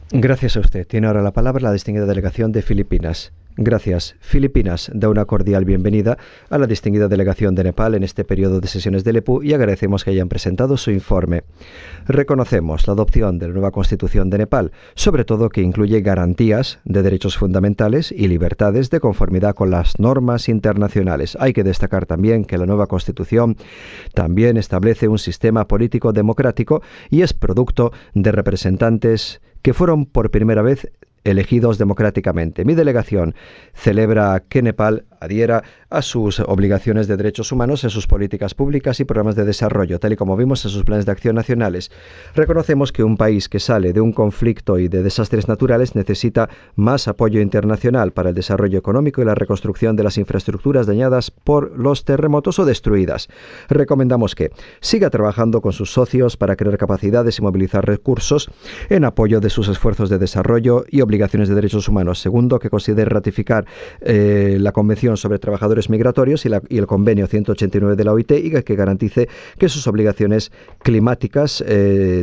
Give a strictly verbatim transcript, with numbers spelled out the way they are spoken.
Gracias a usted. Tiene ahora la palabra la distinguida delegación de Filipinas. Gracias. Filipinas da una cordial bienvenida a la distinguida delegación de Nepal en este periodo de sesiones del E P U y agradecemos que hayan presentado su informe. Reconocemos la adopción de la nueva Constitución de Nepal, sobre todo que incluye garantías de derechos fundamentales y libertades de conformidad con las normas internacionales. Hay que destacar también que la nueva Constitución también establece un sistema político democrático y es producto de representantes que fueron por primera vez elegidos democráticamente. Mi delegación celebra que Nepal adhiera a sus obligaciones de derechos humanos en sus políticas públicas y programas de desarrollo, tal y como vimos en sus planes de acción nacionales. Reconocemos que un país que sale de un conflicto y de desastres naturales necesita más apoyo internacional para el desarrollo económico y la reconstrucción de las infraestructuras dañadas por los terremotos o destruidas. Recomendamos que siga trabajando con sus socios para crear capacidades y movilizar recursos en apoyo de sus esfuerzos de desarrollo y obligaciones de derechos humanos. Segundo, que considere ratificar eh, la Convención sobre Trabajadores Migratorios y, la, y el Convenio ciento ochenta y nueve de la O I T y que garantice que sus obligaciones climáticas eh,